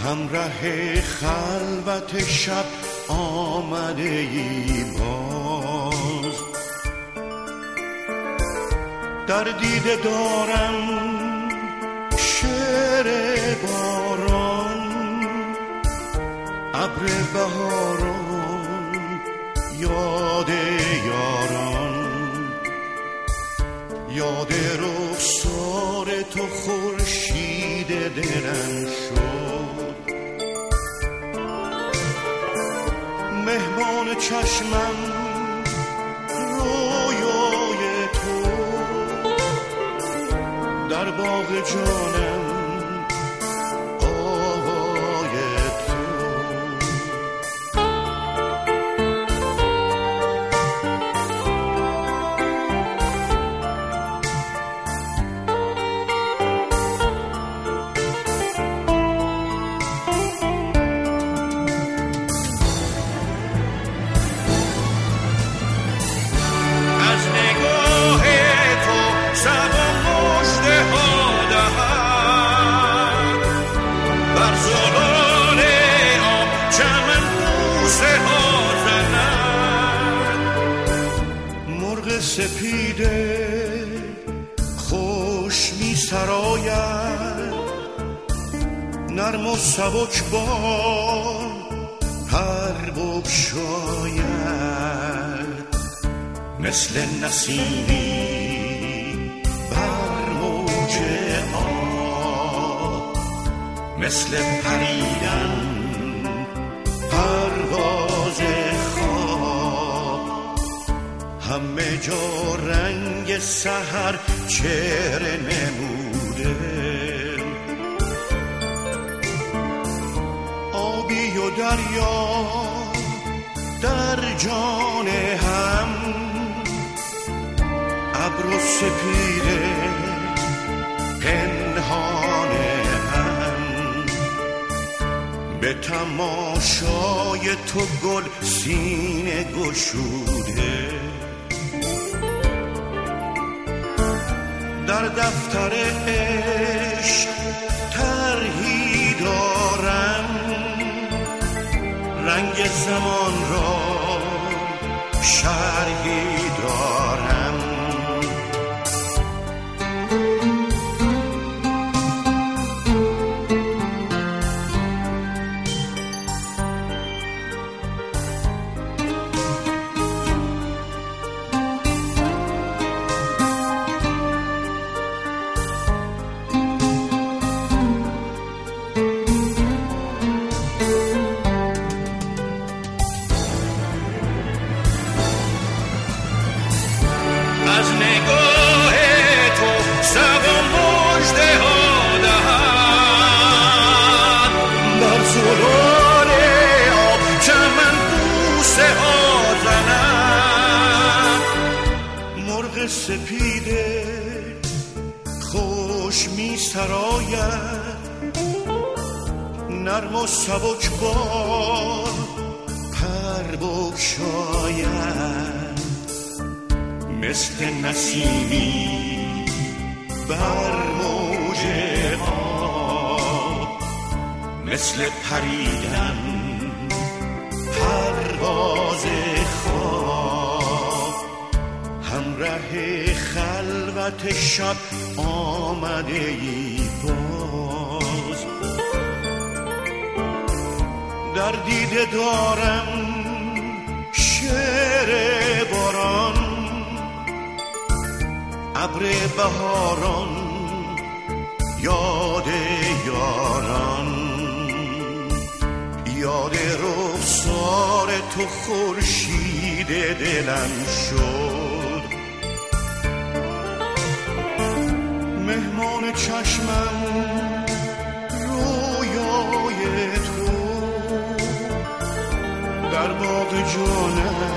همراه خلوت شب آمده ای باز، در دیده دارم شعر باران، ابر بهاران، یاد یاران، یاد رخسار تو خورشید دلم شد، مهمان چشمم رویای تو، در باغ جانم آوای تو. از نگاه تو شب و مژده ها دهد، بر زلال آب چمن بوسه ها زند، مرغ سپیده خوش می سراید، نرم و سبک بال پر بگشاید، مثل نسیمی بر موج آب، مثل پریدن پرواز خواب، همه جا رنگ سحر چهره نموده، آبی و دریا در جان هم، ابر و سپیده پنهان هم، به تماشای تو گل سینه گشوده، در دفتر عشق طرحی دارم، رنگ زمان را شرحی دارم. از نگاه تو شب و مژده ها دهد، بر زلال آب چمن بوسه ها زند، مرغ سپیده خوش می سراید، نرم و سبک بال پر بگشاید، مثل نسیمی بر موج آب، مثل پریدن پرواز خواب، همراه خلوت شب آمده ای باز، در دیده دارم شعر باران، ابر بهاران، یاد یاران، یاد رخسار تو خورشید دلم شد، مهمان چشمم رویای تو، در باغ جانم